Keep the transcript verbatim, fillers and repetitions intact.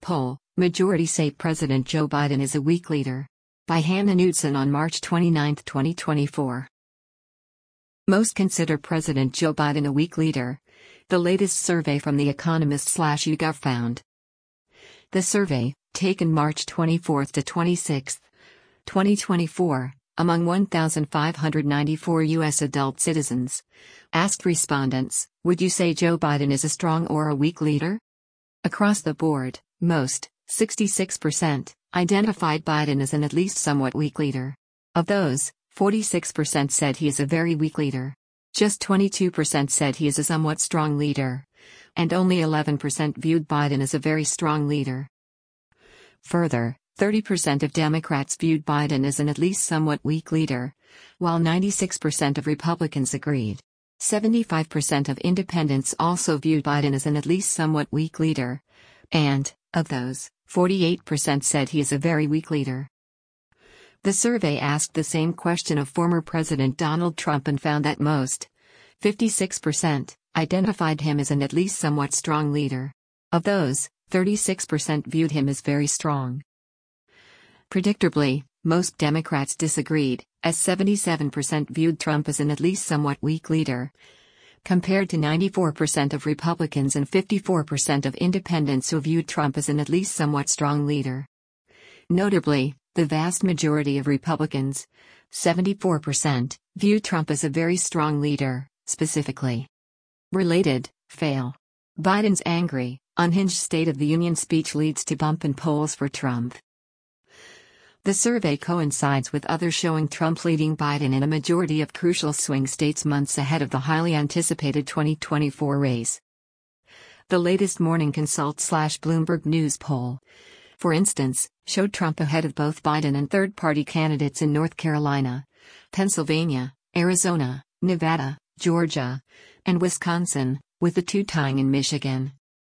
Poll, majority say President Joe Biden is a weak leader. By Hannah Knudsen on March twenty-ninth, twenty twenty-four. Most consider President Joe Biden a weak leader. The latest survey from The Economist slash YouGov found. The survey, taken March twenty-fourth to twenty-sixth, twenty twenty-four, among one thousand five hundred ninety-four U S adult citizens, asked respondents, would you say Joe Biden is a strong or a weak leader? Across the board, most, sixty-six percent, identified Biden as an at least somewhat weak leader. Of those, forty-six percent said he is a very weak leader. Just twenty-two percent said he is a somewhat strong leader. And only eleven percent viewed Biden as a very strong leader. Further, thirty percent of Democrats viewed Biden as an at least somewhat weak leader, while ninety-six percent of Republicans agreed. seventy-five percent of independents also viewed Biden as an at least somewhat weak leader. And, of those, forty-eight percent said he is a very weak leader. The survey asked the same question of former President Donald Trump and found that most, fifty-six percent, identified him as an at least somewhat strong leader. Of those, thirty-six percent viewed him as very strong. Predictably, most Democrats disagreed, as seventy-seven percent viewed Trump as an at least somewhat weak leader, compared to ninety-four percent of Republicans and fifty-four percent of independents who viewed Trump as an at least somewhat strong leader. Notably, the vast majority of Republicans, seventy-four percent, viewed Trump as a very strong leader, specifically. Related, fail. Biden's angry, unhinged State of the Union speech leads to bump in polls for Trump. The survey coincides with others showing Trump leading Biden in a majority of crucial swing states months ahead of the highly anticipated twenty twenty-four race. The latest Morning Consult slash Bloomberg News poll, for instance, showed Trump ahead of both Biden and third-party candidates in North Carolina, Pennsylvania, Arizona, Nevada, Georgia, and Wisconsin, with the two tying in Michigan.